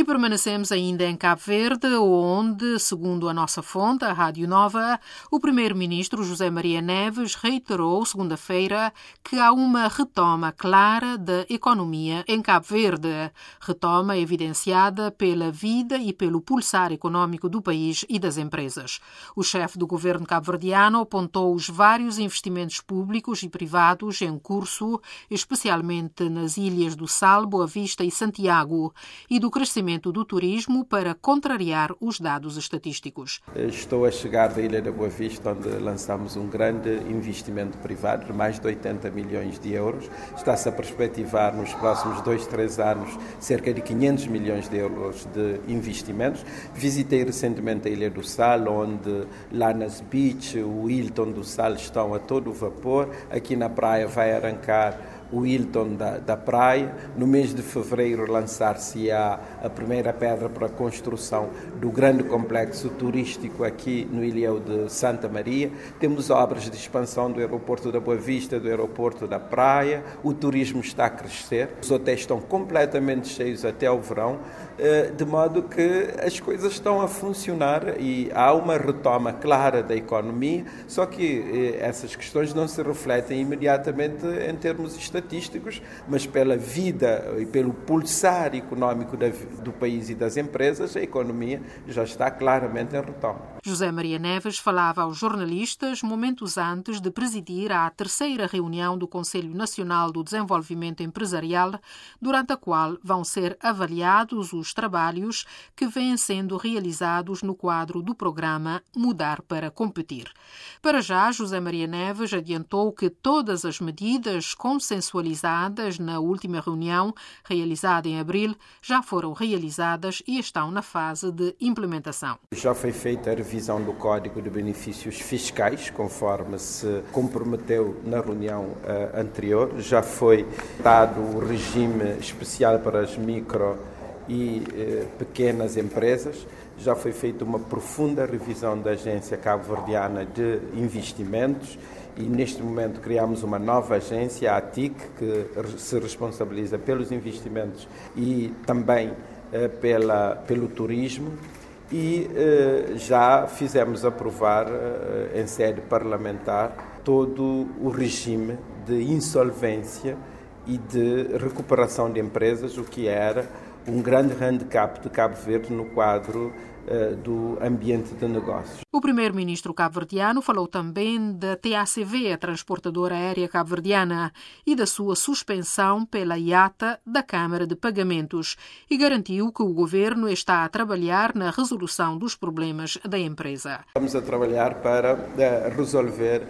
permanecemos ainda em Cabo Verde, onde, segundo a nossa fonte, a Rádio Nova, o primeiro-ministro José Maria Neves reiterou segunda-feira que há uma retoma clara da economia em Cabo Verde, retoma evidenciada pela vida e pelo pulsar económico do país e das empresas. O chefe do governo cabo-verdiano apontou os vários investimentos públicos e privados em curso, especialmente nas ilhas do Sal, Boa Vista e Santiago, e do crescimento do turismo para contrariar os dados estatísticos. Estou a chegar da Ilha da Boa Vista, onde lançamos um grande investimento privado de mais de 80 milhões de euros. Está-se a perspectivar nos próximos 2-3 anos cerca de 500 milhões de euros de investimentos. Visitei recentemente a Ilha do Sal, onde lá nas beach, o Hilton do Sal estão a todo vapor. Aqui na praia vai arrancar o Hilton da praia. No mês de fevereiro lançar-se-á a primeira pedra para a construção do grande complexo turístico aqui no Ilhéu de Santa Maria. Temos obras de expansão do aeroporto da Boa Vista, do aeroporto da praia. O turismo está a crescer. Os hotéis estão completamente cheios até o verão, de modo que as coisas estão a funcionar e há uma retoma clara da economia, só que essas questões não se refletem imediatamente em termos estatísticos, mas pela vida e pelo pulsar económico do país e das empresas, a economia já está claramente em retoma. José Maria Neves falava aos jornalistas momentos antes de presidir a terceira reunião do Conselho Nacional do Desenvolvimento Empresarial, durante a qual vão ser avaliados os trabalhos que vêm sendo realizados no quadro do programa Mudar para Competir. Para já, José Maria Neves adiantou que todas as medidas consensualizadas na última reunião, realizada em abril, já foram realizadas e estão na fase de implementação. Já foi feita a revisão do Código de Benefícios Fiscais, conforme se comprometeu na reunião anterior. Já foi dado o regime especial para as micro e pequenas empresas. Já foi feita uma profunda revisão da Agência Cabo-Verdiana de Investimentos e neste momento criamos uma nova agência, a ATIC, que se responsabiliza pelos investimentos e também pelo turismo. E já fizemos aprovar em sede parlamentar todo o regime de insolvência e de recuperação de empresas, o que era um grande handicap de Cabo Verde no quadro do ambiente de negócios. O primeiro-ministro cabo-verdiano falou também da TACV, a transportadora aérea cabo-verdiana, e da sua suspensão pela IATA da Câmara de Pagamentos e garantiu que o governo está a trabalhar na resolução dos problemas da empresa. Estamos a trabalhar para resolver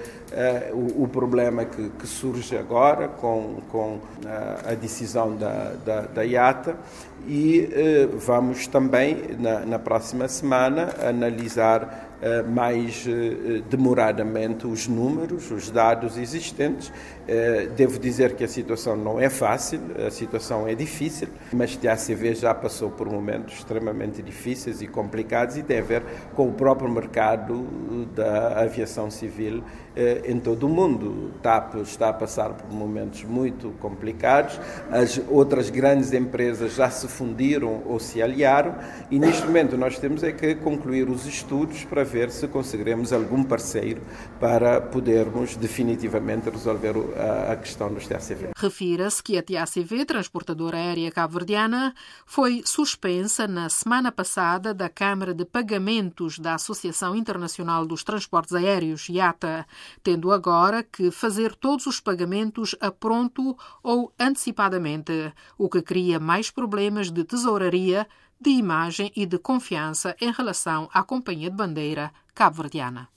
o problema que surge agora com a decisão da IATA e vamos também, na próxima semana, analisar mais demoradamente os números, os dados existentes. Devo dizer que a situação não é fácil, a situação é difícil, mas a TACV já passou por momentos extremamente difíceis e complicados e tem a ver com o próprio mercado da aviação civil em todo o mundo. O TAP está a passar por momentos muito complicados, as outras grandes empresas já se fundiram ou se aliaram e neste momento nós temos é que concluir os estudos para ver se conseguiremos algum parceiro para podermos definitivamente resolver a questão dos TACV. Refira-se que a TACV, transportadora aérea cabo-verdiana, foi suspensa na semana passada da Câmara de Pagamentos da Associação Internacional dos Transportes Aéreos, IATA, tendo agora que fazer todos os pagamentos a pronto ou antecipadamente, o que cria mais problemas de tesouraria, de imagem e de confiança em relação à companhia de bandeira cabo-verdiana.